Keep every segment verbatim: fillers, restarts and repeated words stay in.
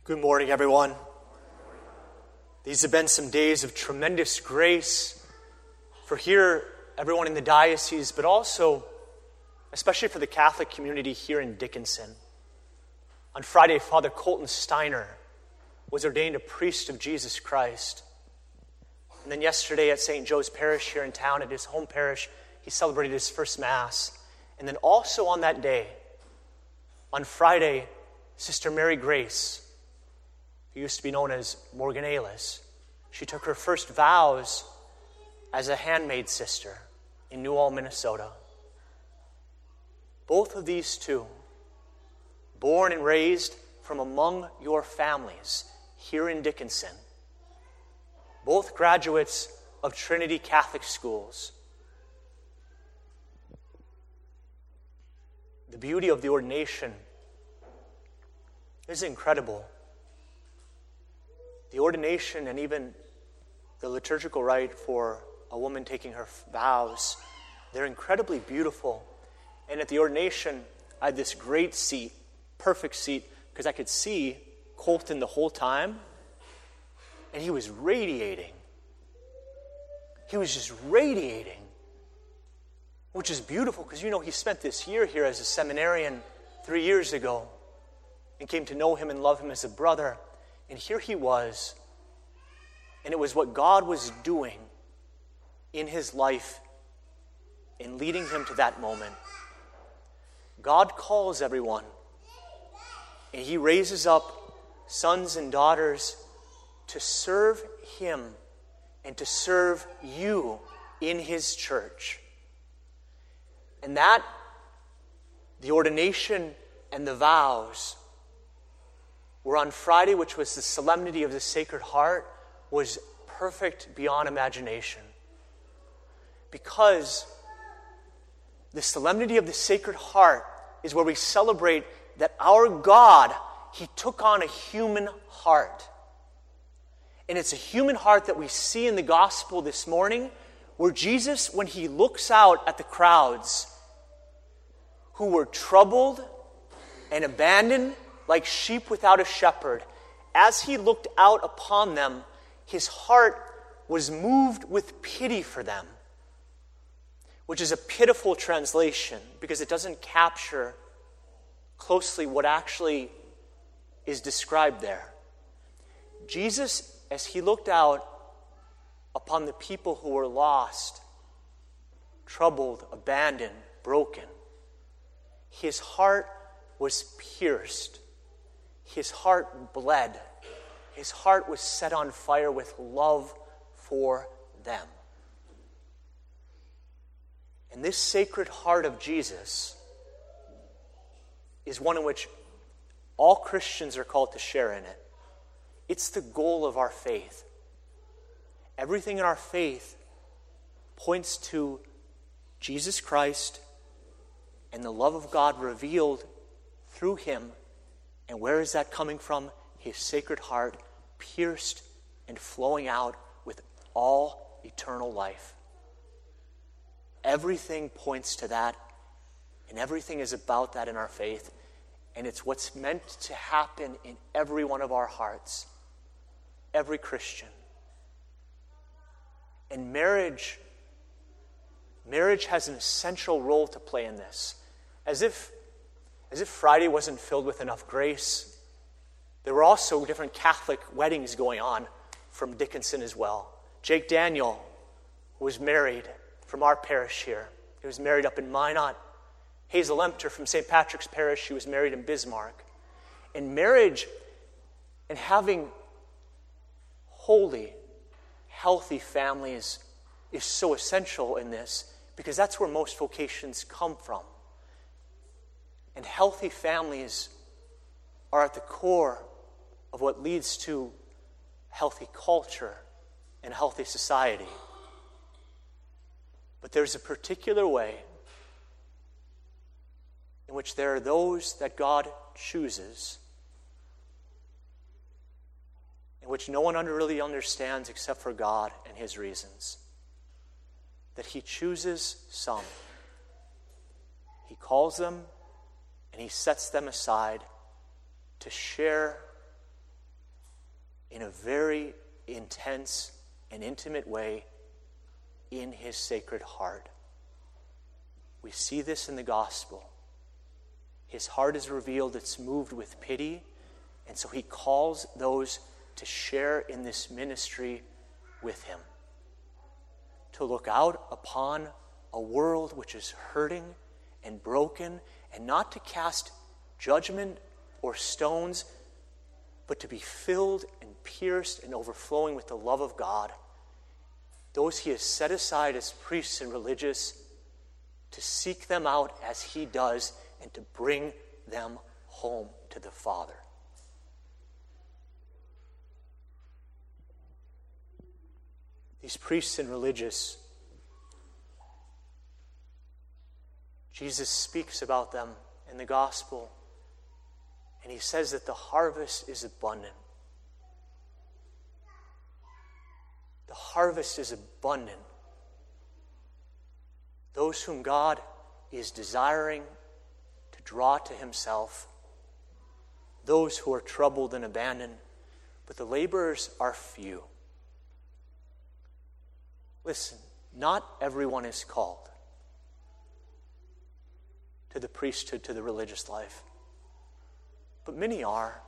Good morning, everyone. These have been some days of tremendous grace for here, everyone in the diocese, but also, especially for the Catholic community here in Dickinson. On Friday, Father Colton Steiner was ordained a priest of Jesus Christ. And then yesterday at Saint Joe's Parish here in town, at his home parish, he celebrated his first Mass. And then also on that day, on Friday, Sister Mary Grace, who used to be known as Morgan Ailes, she took her first vows as a handmaid sister in New Ulm, Minnesota. Both of these two, born and raised from among your families here in Dickinson, both graduates of Trinity Catholic Schools. The beauty of the ordination is incredible. The ordination and even the liturgical rite for a woman taking her vows, they're incredibly beautiful. And at the ordination, I had this great seat, perfect seat, because I could see Colton the whole time, and he was radiating. He was just radiating, which is beautiful because, you know, he spent this year here as a seminarian three years ago and came to know him and love him as a brother. And here he was, and it was what God was doing in his life in leading him to that moment. God calls everyone, and he raises up sons and daughters to serve him and to serve you in his church. And that, the ordination and the vows, were on Friday, which was the solemnity of the Sacred Heart, was perfect beyond imagination. Because the solemnity of the Sacred Heart is where we celebrate that our God, he took on a human heart. And it's a human heart that we see in the gospel this morning, where Jesus, when he looks out at the crowds who were troubled and abandoned like sheep without a shepherd, as he looked out upon them, his heart was moved with pity for them, which is a pitiful translation because it doesn't capture closely what actually is described there. Jesus, as he looked out upon the people who were lost, troubled, abandoned, broken, his heart was pierced. His heart bled. His heart was set on fire with love for them. And this Sacred Heart of Jesus is one in which all Christians are called to share in it. It's the goal of our faith. Everything in our faith points to Jesus Christ and the love of God revealed through him. And where is that coming from? His Sacred Heart, pierced and flowing out with all eternal life. Everything points to that, and everything is about that in our faith. And it's what's meant to happen in every one of our hearts, every Christian. And marriage, marriage has an essential role to play in this. As if As if Friday wasn't filled with enough grace, there were also different Catholic weddings going on from Dickinson as well. Jake Daniel was married from our parish here. He was married up in Minot. Hazel Emter from Saint Patrick's Parish, she was married in Bismarck. And marriage and having holy, healthy families is so essential in this because that's where most vocations come from. And healthy families are at the core of what leads to healthy culture and healthy society. But there's a particular way in which there are those that God chooses, in which no one under really understands except for God and his reasons. That he chooses some. He calls them and he sets them aside to share in a very intense and intimate way in his sacred heart. We see this in the gospel. His heart is revealed, it's moved with pity, and so he calls those to share in this ministry with him. To look out upon a world which is hurting and broken, and not to cast judgment or stones, but to be filled and pierced and overflowing with the love of God. Those he has set aside as priests and religious, to seek them out as he does and to bring them home to the Father. These priests and religious, Jesus speaks about them in the gospel, and he says that the harvest is abundant. The harvest is abundant. Those whom God is desiring to draw to himself, those who are troubled and abandoned, but the laborers are few. Listen, not everyone is called to the priesthood, to the religious life, but many are,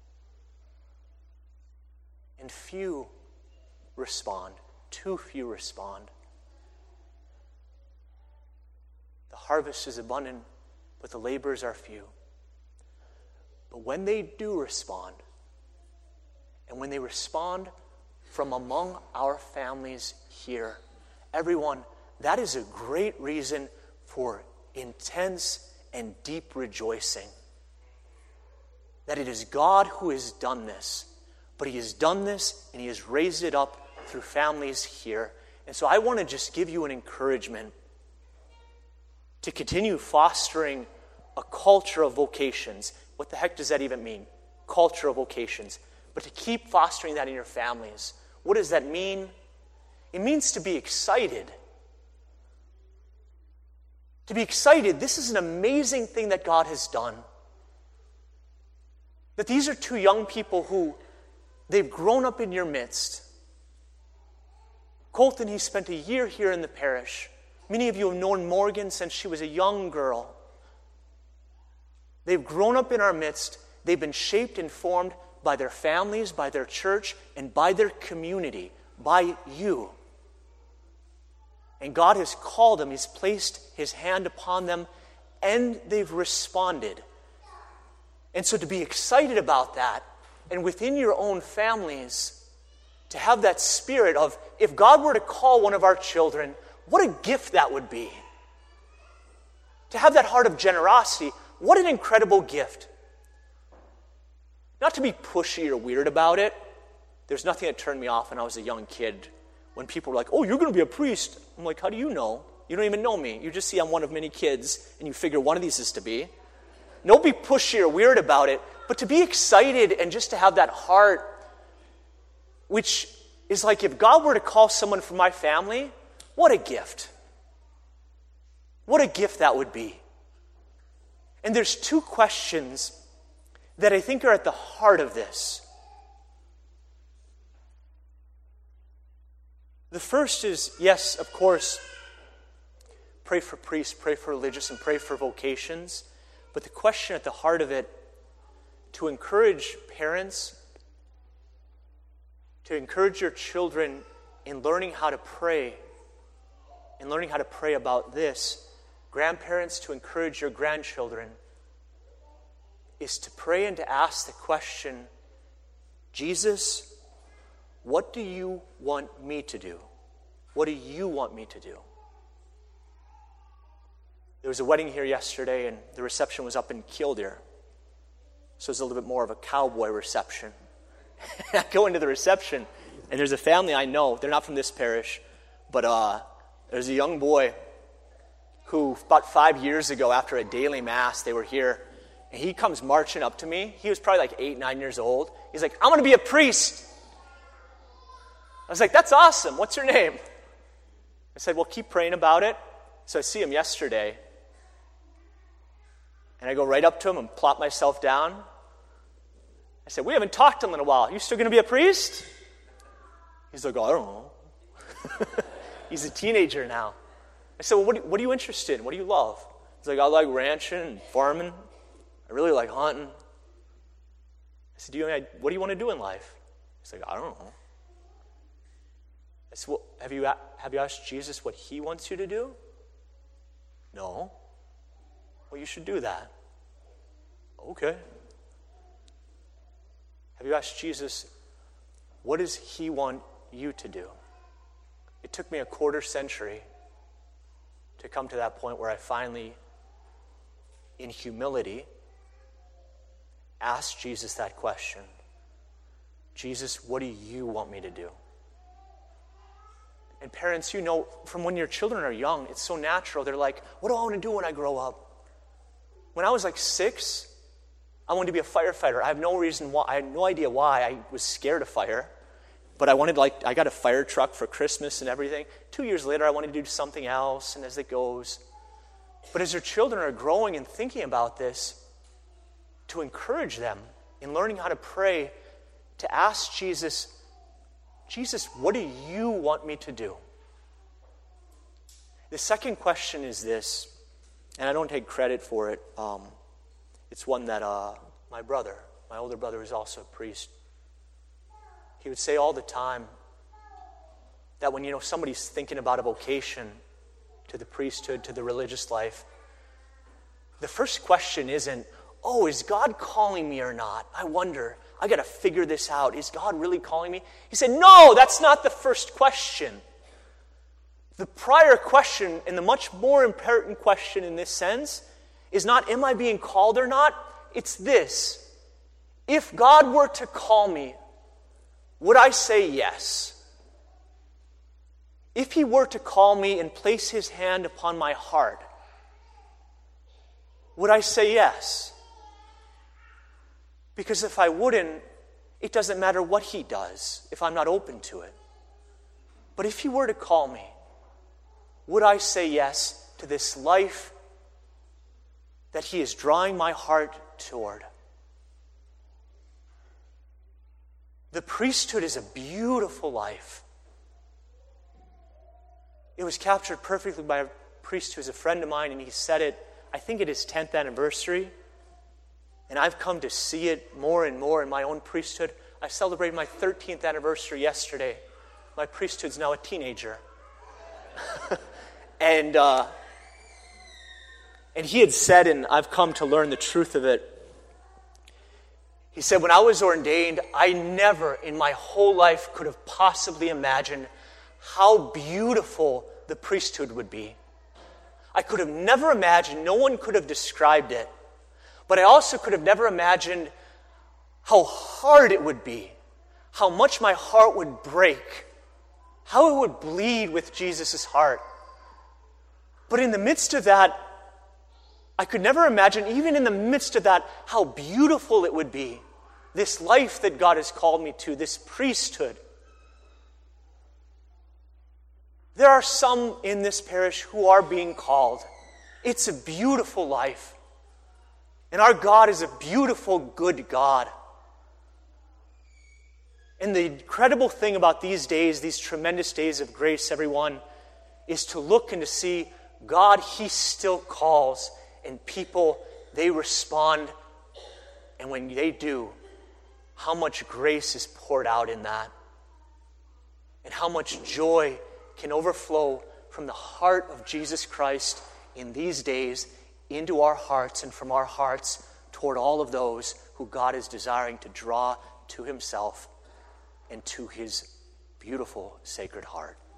and few respond. Too few respond. The harvest is abundant, but the laborers are few. But when they do respond, and when they respond from among our families here, everyone, that is a great reason for intense and deep rejoicing. That it is God who has done this, but he has done this and he has raised it up through families here. And so I want to just give you an encouragement to continue fostering a culture of vocations. What the heck does that even mean? Culture of vocations. But to keep fostering that in your families. What does that mean? It means to be excited. To be excited. This is an amazing thing that God has done. That these are two young people who, they've grown up in your midst. Colton, he spent a year here in the parish. Many of you have known Morgan since she was a young girl. They've grown up in our midst. They've been shaped and formed by their families, by their church, and by their community, by you. And God has called them. He's placed his hand upon them, and they've responded. And so to be excited about that, and within your own families, to have that spirit of, if God were to call one of our children, what a gift that would be. To have that heart of generosity, what an incredible gift. Not to be pushy or weird about it. There's nothing that turned me off when I was a young kid. When people were like, oh, you're going to be a priest. I'm like, how do you know? You don't even know me. You just see I'm one of many kids, and you figure one of these is to be. Don't be pushy or weird about it, but to be excited and just to have that heart, which is like, if God were to call someone from my family, what a gift. What a gift that would be. And there's two questions that I think are at the heart of this. The first is, yes, of course, pray for priests, pray for religious, and pray for vocations. But the question at the heart of it, to encourage parents, to encourage your children in learning how to pray, in learning how to pray about this, grandparents, to encourage your grandchildren, is to pray and to ask the question, Jesus, what do you want me to do? What do you want me to do? There was a wedding here yesterday, and the reception was up in Killdeer. So it was a little bit more of a cowboy reception. I go into the reception, and there's a family I know. They're not from this parish, but uh, there's a young boy who, about five years ago, after a daily mass, they were here, and he comes marching up to me. He was probably like eight, nine years old. He's like, I'm going to be a priest. I was like, that's awesome. What's your name? I said, well, keep praying about it. So I see him yesterday. And I go right up to him and plop myself down. I said, we haven't talked in a while. You still going to be a priest? He's like, oh, I don't know. He's a teenager now. I said, well, what, what are you interested in? What do you love? He's like, I like ranching and farming. I really like hunting. I said, do you, what do you want to do in life? He's like, I don't know. I said, well, have you, have you asked Jesus what he wants you to do? No. Well, you should do that. Okay. Have you asked Jesus, what does he want you to do? It took me a quarter century to come to that point where I finally, in humility, asked Jesus that question. Jesus, what do you want me to do? And parents, you know, from when your children are young, it's so natural. They're like, what do I want to do when I grow up? When I was like six, I wanted to be a firefighter. I have no reason why. I had no idea why. I was scared of fire. But I wanted, like, I got a fire truck for Christmas and everything. Two years later, I wanted to do something else, and as it goes. But as your children are growing and thinking about this, to encourage them in learning how to pray, to ask Jesus, Jesus, what do you want me to do? The second question is this, and I don't take credit for it. Um, it's one that uh, my brother, my older brother, is also a priest. He would say all the time that when, you know, somebody's thinking about a vocation to the priesthood, to the religious life, the first question isn't, oh, is God calling me or not? I wonder. I got to figure this out. Is God really calling me? He said, no, that's not the first question. The prior question, and the much more important question in this sense, is not, am I being called or not? It's this. If God were to call me, would I say yes? If he were to call me and place his hand upon my heart, would I say yes? Because if I wouldn't, it doesn't matter what he does if I'm not open to it. But if he were to call me, would I say yes to this life that he is drawing my heart toward? The priesthood is a beautiful life. It was captured perfectly by a priest who is a friend of mine, and he said it, I think at his tenth anniversary. And I've come to see it more and more in my own priesthood. I celebrated my thirteenth anniversary yesterday. My priesthood's now a teenager. and uh, and he had said, and I've come to learn the truth of it, he said, when I was ordained, I never in my whole life could have possibly imagined how beautiful the priesthood would be. I could have never imagined, no one could have described it, but I also could have never imagined how hard it would be, how much my heart would break, how it would bleed with Jesus' heart. But in the midst of that, I could never imagine, even in the midst of that, how beautiful it would be. This life that God has called me to, this priesthood. There are some in this parish who are being called. It's a beautiful life. And our God is a beautiful, good God. And the incredible thing about these days, these tremendous days of grace, everyone, is to look and to see God, he still calls. And people, they respond. And when they do, how much grace is poured out in that. And how much joy can overflow from the heart of Jesus Christ in these days into our hearts and from our hearts toward all of those who God is desiring to draw to himself and to his beautiful sacred heart.